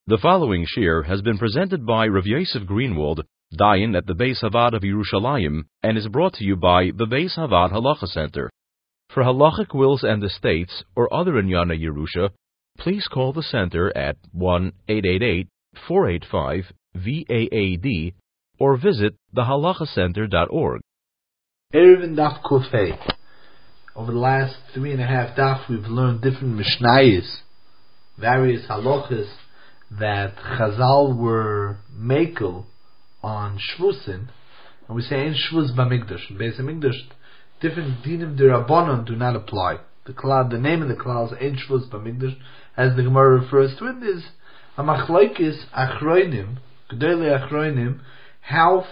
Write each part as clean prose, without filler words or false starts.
The following shir has been presented by Rav Yosef Greenwald, Dayan at the Beis Havad of Yerushalayim, and is brought to you by the Beis Havad Halacha Center. For halachic wills and estates or other Inyana Yerusha, please call the center at 1-888-485-VAAD or visit thehalachacenter.org. Erevin Daf Kufay. Over the last 3.5 daf, we've learned different mishnayos, various halachas that Chazal were makel on Shvusin, and we say in Shvus Bamikdash. In Beis Hamikdash, different dinim derabanan do not apply. The name of the klal is in Shvus Bamikdash, as the Gemara refers to it, is a machlokes achronim, gedolei achronim, how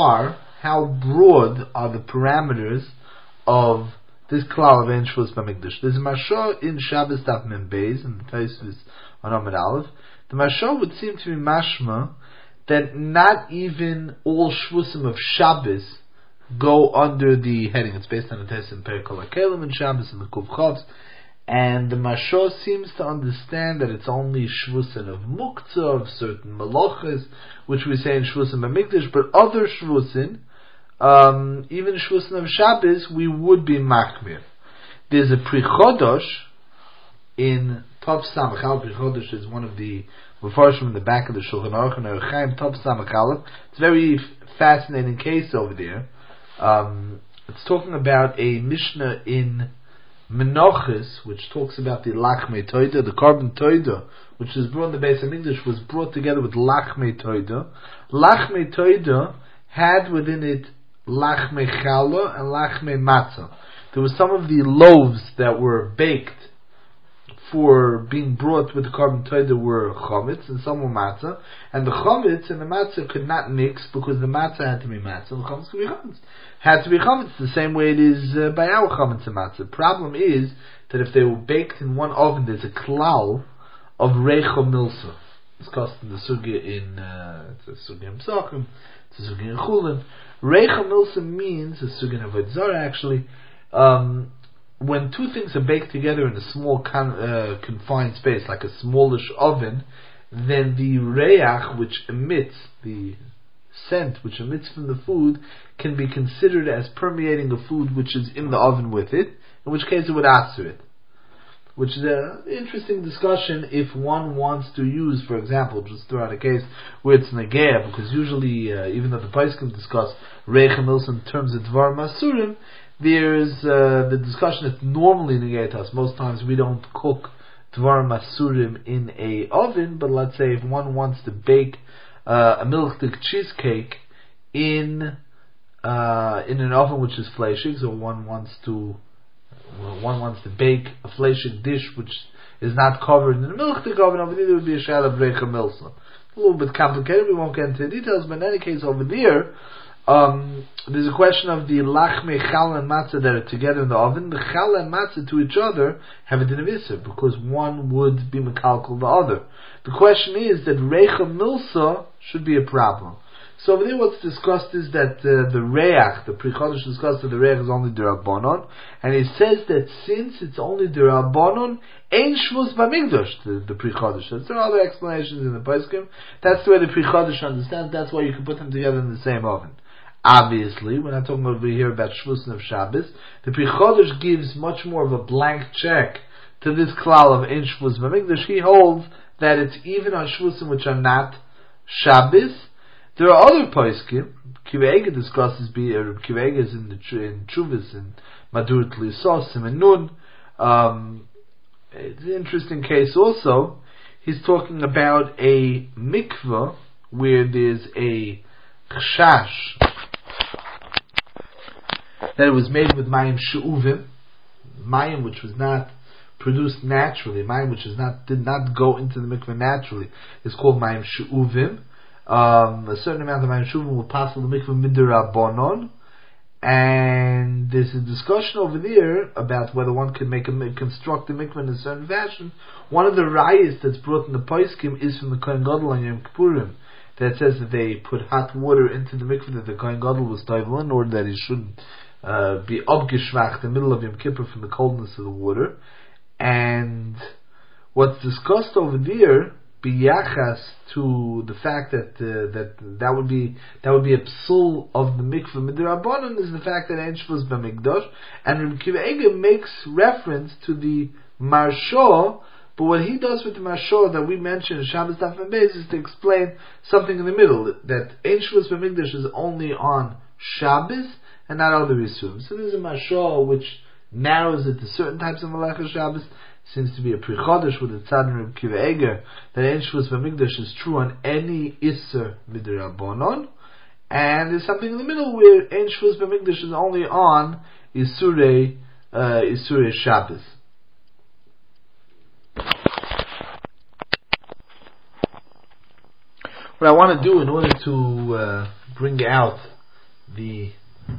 broad are the parameters of this klal of in Shvus Bamikdash. There's a mashal in Shabbos Daf Mem Beis, and the Tosfos on Amud Aleph. The mashal would seem to be mashma that not even all shvusim of Shabbos go under the heading. It's based on the test in Perikol HaKelim and Shabbos and the Kuv Chavs, and the mashal seems to understand that it's only shvusim of Muktzah, of certain malachas, which we say in shvusim Bamikdash, but other shvusim, even shvusim of Shabbos, we would be makmir. There's a Pri Chodosh in Tov Samach Aleph. Pri Chodosh is one of the Mefarshim in the back of the Shulchan Aruch and Chaim Tov Samach Aleph. It's a very fascinating case over there. It's talking about a Mishnah in Menachos, which talks about the Lachmei Toida, the carbon Toida, which is brought in the Beis Hamikdash, was brought together with Lachmei Toida. Lachmei Toida had within it Lachmei Challah and Lachmei Matzah. There were some of the loaves that were baked for being brought with the carbon toida were chametz and some were matzah, and the chametz and the matzah could not mix because the matzah had to be matzah and the chametz could be chametz. Had to be chametz the same way it is by our chametz and matzah. The problem is that if they were baked in one oven, there's a klal of reicha milsa. It's discussed in the sugya in it's a sugya in Pesachim, it's a sugya in Chulin. Reicha milsa means a sugya in Avodah Zarah actually. When two things are baked together in a small confined space, like a smallish oven, then the reach which emits, the scent which emits from the food, can be considered as permeating the food which is in the oven with it, in which case it would answer it. Which is an interesting discussion if one wants to use, for example, just throw out a case where it's negea, because usually, even though the Paiskim discuss reich and milsa in terms of dvar masurim, there's the discussion that normally negate us. Most times we don't cook dvar masurim in a oven, but let's say if one wants to bake a milchdik cheesecake in an oven which is fleshig, so one wants to bake a fleshig dish which is not covered in a milchdik oven, over there would be a shad of reicha milsa. A little bit complicated, we won't get into the details, but in any case over there, there's a question of the lachmei challah and matzah that are together in the oven. The challah and matzah to each other have a din of isur because one would be mekalkal the other. The question is that reicha milsa should be a problem. So over there what's discussed is that the reach, the Pri Chodosh discussed that the reach is only derabanan, and he says that since it's only derabanan, ein shvus b'mikdash, the Pri Chodosh. There are other explanations in the Paiskim. That's the way the Pri Chodosh understands. That's why you can put them together in the same oven. Obviously, we're not talking over here about Shvusin of Shabbos. The Pri Chodosh gives much more of a blank check to this klal of Ein Shvus B'mikdash. He holds that it's even on Shvusim which are not Shabbos. There are other Paiskim. Kivega discusses Kivega is in Chuvas and Madur Tlisos and Nun. It's an interesting case also. He's talking about a mikveh where there's a chashash that it was made with mayim she'uvim, mayim which was not produced naturally, mayim which did not go into the mikveh naturally, is called mayim she'uvim. A certain amount of mayim she'uvim will pass through the mikveh midirabonon, and there's a discussion over there about whether one can construct a mikveh in a certain fashion. One of the rayas that's brought in the Paiskim is from the Kohen Gadol on Yom Kippurim, that says that they put hot water into the mikveh that the Kohen Gadol was toivel in order that he shouldn't be abgeschwacht in the middle of Yom Kippur from the coldness of the water. And what's discussed over there biyachas to the fact that would be a psul of the mikveh midrabanan is the fact that ein shvus b'mikdash, and Rabbi Akiva Eiger makes reference to the marsha. But what he does with the Mashor that we mentioned in Shabbos Daf Mem Beis is to explain something in the middle, that Ein Shavuos B'Mikdash is only on Shabbos and not other Yisurim. So there's a Mashor which narrows it to certain types of Malachas Shabbos. Seems to be a Pri Chodesh with the Tzad and Rabbi Akiva Eiger that Ein Shavuos B'Mikdash is true on any Isser Midrabanon, and there's something in the middle where Ein Shavuos B'Mikdash is only on Isurei Shabbos. What I want to do in order to bring out the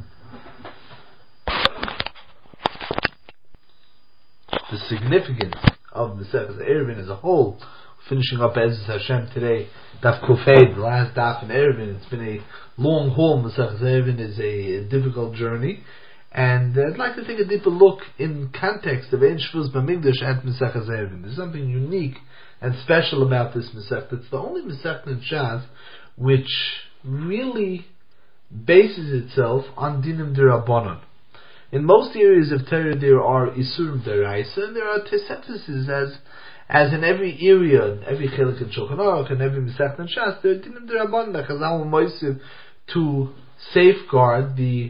significance of Maseches Eruvin as a whole, finishing up Ezras Hashem today, Daf Kufay, the last Daf in Eruvin. It's been a long haul. Maseches Eruvin is a difficult journey, and I'd like to take a deeper look in context of Ein Shavuos B'Mikdash and Maseches Eruvin. There's something unique and special about this Masechta. It's the only Masechta in Shas which really bases itself on Dinim D'Rabbanan. In most areas of Torah there are Isurim D'Oraisa, and there are Tesetesis as in every area, in every Chelik in Shulchan Aruch, and every Masechta in Shas, there are Dinim D'Rabbanan that Chazal Moisiv to safeguard the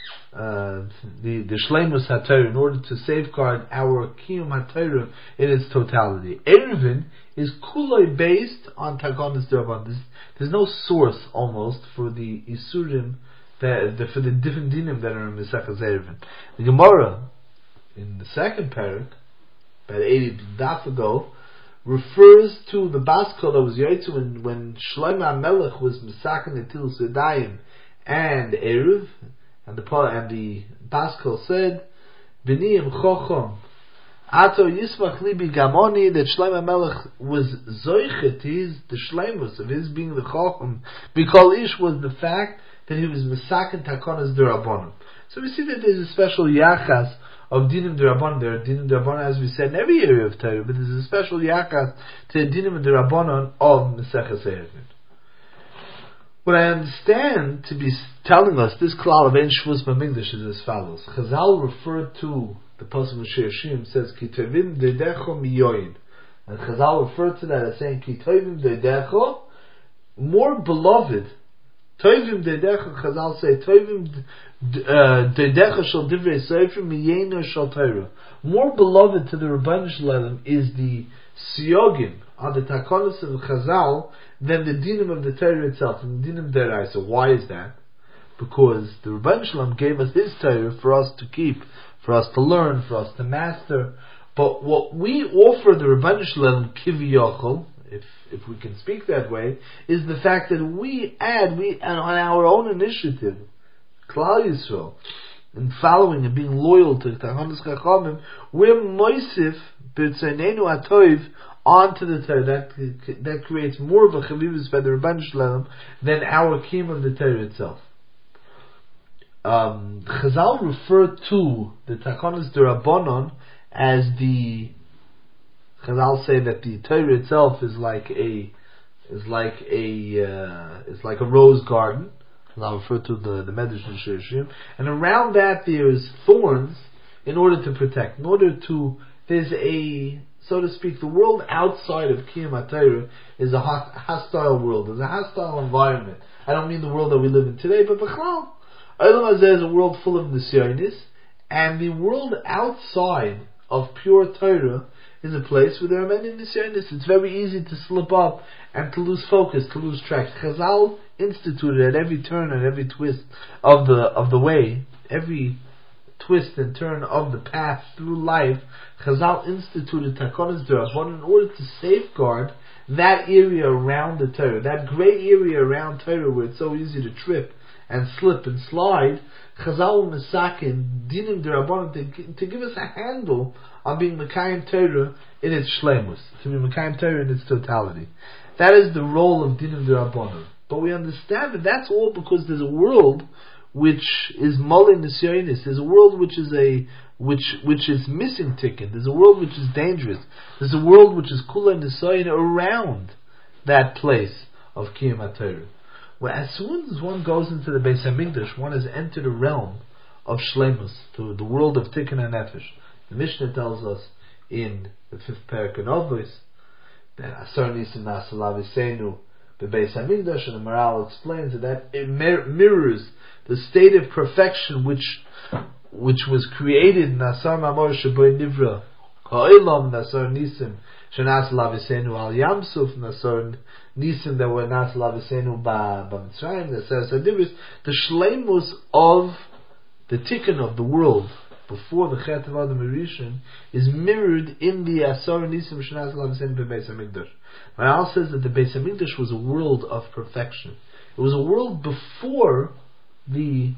Shleimus HaTorah, in order to safeguard our Kiyum HaTorah in its totality. Eruvin is kuloi based on Takonis D'Rabbanan. There's no source almost for the Isurim, for the different dinim that are in Maseches Eruvin. The Gemara in the second parak, about 80 daf ago, refers to the Baskol that was Yaitzu when Shlomo HaMelech was Mesaken Netilas Yadayim and Eruv. And the Baskol said, "B'niyim chochom, ato yismach libi gamoni," that Shlomo Melech was zoichet, the shleimus of his being the chochom. Bikol ish was the fact that he was mesaken takonas d'Rabbanan. So we see that there's a special yachas of dinim d'Rabbanan. There are dinim d'Rabbanan, as we said, in every area of Torah, but there's a special yachas to the dinim d'Rabbanan of Maseches Eruvin. What I understand to be telling us this klal of Ein Shavuos B'Mikdash is as follows. Chazal referred to the pasuk of Shir Shirim, says Ki tovim doidecho miyoyin, and Chazal referred to that as saying Ki tovim doidecho, more beloved. Tovim doidecho, Chazal say tovim doidecho shel divrei sefer miyenu shel Torah. More beloved to the Rebbeinu Shalom is the siyogim on the takonos of Chazal than the dinim of the Torah itself, and the dinim d'Oraisa. Why is that? Because the Rebbeinu Shalom gave us his Torah for us to keep, for us to learn, for us to master. But what we offer the Rebbeinu Shalom kiviyachol, if we can speak that way, is the fact that we add on our own initiative, Klal Yisrael, and following and being loyal to Tachanos Chachamim, we're moisif b'tzaynenu atoiv onto the Torah. That creates more of a chavivus by the Rebbeinu Shalom than our kiyum of the Torah itself. Chazal referred to the Takonos D'Rabbanan as the. Chazal say that the Torah itself is like a rose garden. Chazal referred to the Medrash and Shir Shirim, and around that there is thorns in order to protect. In order to, there's a, so to speak, the world outside of Kiyum HaTorah is a hostile world. There's a hostile environment. I don't mean the world that we live in today, but B'chlal. Olam Hazeh is a world full of nisyonis, and the world outside of pure Torah is a place where there are many nisyonis. It's very easy to slip up and to lose focus, to lose track. Chazal instituted at every turn and every twist of the way, every twist and turn of the path through life, Chazal instituted Takonos D'Rabbanan in order to safeguard that area around the Torah, that gray area around Torah where it's so easy to trip and slip and slide. Chazal Mesakin Dinim D'Rabbanan to give us a handle on being Mekayim Torah in its shleimus, to be Mekayim Torah in its totality. That is the role of Dinim D'Rabbanan. But we understand that that's all because there's a world which is Molin Nisyonis. There's a world which is which is missing ticket. There's a world which is dangerous. There's a world which is Kula Nisyoin around that place of Kiyum HaTorah. Where as soon as one goes into the Beis HaMikdash, one has entered a realm of Shleimus, to the world of Tikkun HaNefesh. The Mishnah tells us in the 5th parak in Avos that Asar Nisim Nasa Lavisenu the Beis HaMikdash, and the Maral explains that it mirrors the state of perfection which was created in Asar Mamor Sheboy Nivra Ha'olam Asar Nisim Shenas Lavisenu Al Yamsuf Asar Nisim that were Nas Lavisenu Ba Mitzrayim the Shleimus of the Tikkun of the world before the Chet of Adam Rishon is mirrored in the Asar Nisim Shenas Lavisenu Beis HaMikdash. Maral says that the Beis HaMikdash was a world of perfection. It was a world before the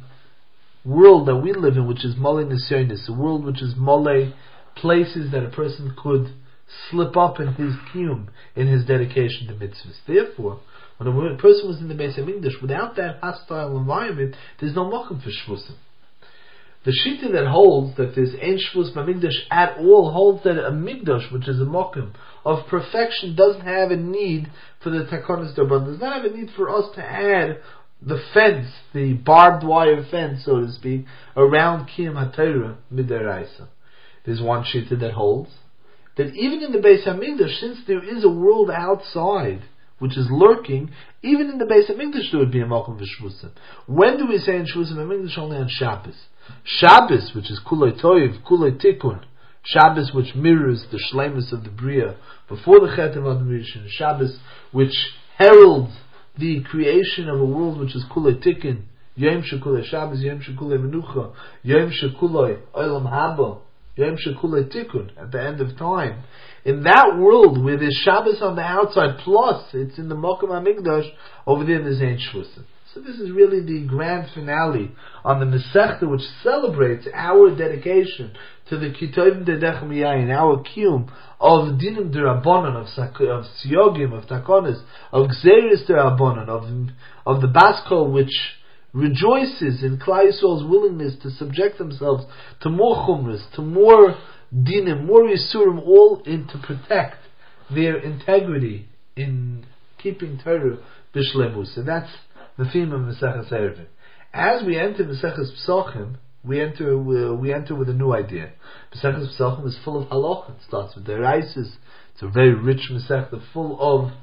world that we live in, which is Molei Nisyonis, a world which is Molei, places that a person could slip up in his kiyum, in his dedication to mitzvahs. Therefore, when a person was in the Beis HaMikdash, without that hostile environment, there's no mokum for shvusim. The shita that holds that there's ein shvus b'mikdash at all holds that a mikdash, which is a mokum of perfection, doesn't have a need for the takonos d'Rabbanan. Does not have a need for us to add the fence, the barbed wire fence, so to speak, around Kiyum HaTorah midaraisa. There's one shita that holds that even in the Beis HaMikdash, since there is a world outside which is lurking, even in the Beis HaMikdash there would be a mokum v'shvusim. When do we say in shvusim HaMikdash? Only on Shabbos. Shabbos, which is Kulei Toiv, Kulei Tikkun, Shabbos which mirrors the Shleimus of the Bria before the Chet of Adam Rishon, Shabbos which heralds the creation of a world which is Kulei Tikkun, Yom Shekulei Shabbos, Yom Shekulei Menucha, Yom Shekulei Olam Haba, Yom Shekulei Tikkun, at the end of time. In that world where there's Shabbos on the outside, plus it's in the Mokum HaMikdash, over there there's Ein Shvusim. So this is really the grand finale on the Masechta, which celebrates our dedication to the Kitovim Dedechem Yayin, our kiyum of Dinim D'Rabbanan, of Siyogim, of Takonis, of Gzeris D'Rabbanan, of the Baskol, which rejoices in Klal Yisrael's willingness to subject themselves to more Chumras, to more Dinim, more Yisurim, all in to protect their integrity in keeping Torah B'Shlemus. And that's the theme of Maseches Eruvin. As we enter Maseches Pesachim, we enter with a new idea. Maseches Pesachim is full of halach. It starts with the Reises. It's a very rich Masechta, full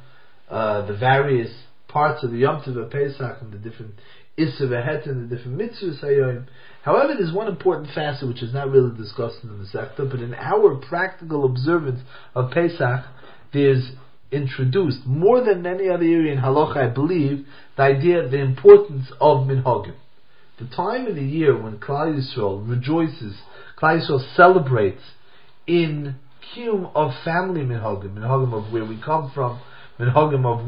of the various parts of the Yom Tov of Pesach and the different Issa v'Het and the different mitzvahs hayoim. However, there's one important facet which is not really discussed in the Masechta, but in our practical observance of Pesach, there's introduced, more than any other area in halacha, I believe, the idea, the importance of minhagim. The time of the year when Klal Yisrael rejoices, Klal Yisrael celebrates in kiyum of family minhagim, minhagim of where we come from, minhagim of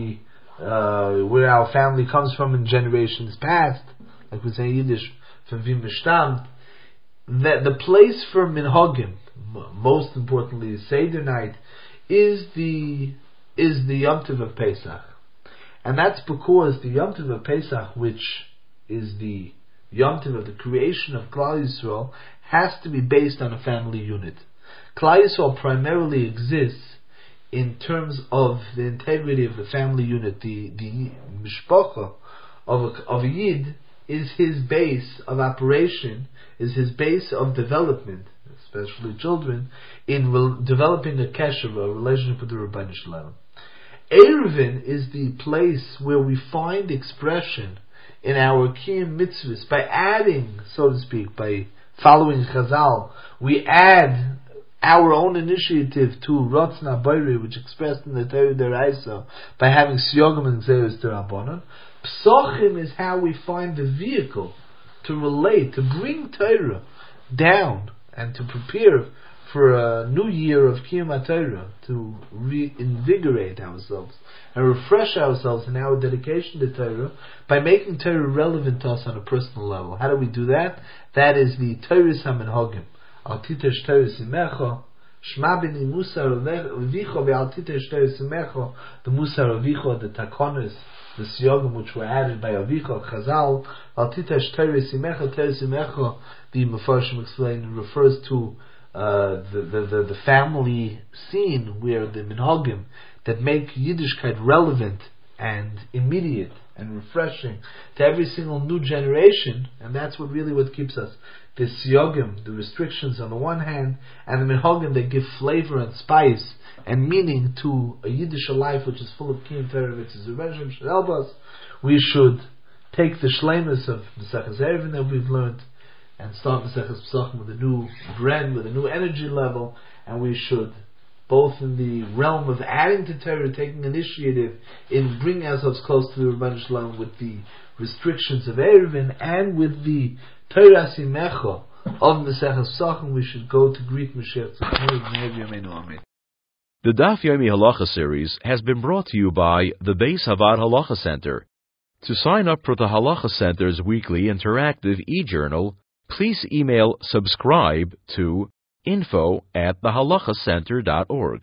where our family comes from in generations past, like we say in Yiddish, from Vim B'Shtam, that the place for minhagim, most importantly Seder night, is the Yom Tov of Pesach. And that's because the Yom Tov of Pesach, which is the Yom Tov of the creation of Klal Yisrael, has to be based on a family unit. Klal Yisrael primarily exists in terms of the integrity of the family unit. The mishpacha of a Yid is his base of operation, is his base of development, especially children, in developing a kesher, a relationship with the Rebbeinu Shalom. Eruvin is the place where we find expression in our kiyum mitzvahs by adding, so to speak, by following Chazal. We add our own initiative to Ratzon HaBorei, which expressed in the Torah D'Oraisa, by having Siyogim and Gzeros D'Rabbanan. Pesachim is how we find the vehicle to relate, to bring Torah down and to prepare for a new year of Kiyum HaTorah, to reinvigorate ourselves and refresh ourselves in our dedication to Torah by making Torah relevant to us on a personal level. How do we do that? That is the Torah HaMinhagim. Al titesh Torah simecha, Shma b'ni Musar Avicha ve'al titesh Torah simecha, the Musar Avicha, the Takonis the siyogim which were added by Avicha Chazal. Al titesh Teres Simecha, the Mefarshim explain, refers to the family scene where the minhagim that make Yiddishkeit relevant and immediate and refreshing to every single new generation, and that's what keeps us. The siyogim, the restrictions on the one hand, and the minhagim that give flavor and spice and meaning to a Yiddish life which is full of kiyum Torah mitzvahs should help us. We should take the shleimus of Maseches Eruvin that we've learned and start Maseches Pesachim with a new brand, with a new energy level, and we should, both in the realm of adding to Torah, taking initiative in bringing ourselves close to the Rebbeinu Shalom with the restrictions of Eruvin, and with the Torah Simecha of Maseches Pesachim, we should go to greet Mashiach. The Daf Yomi Halacha series has been brought to you by the Beis Havad Halacha Center. To sign up for the Halacha Center's weekly interactive e-journal, please email subscribe to info@thehalachacenter.org.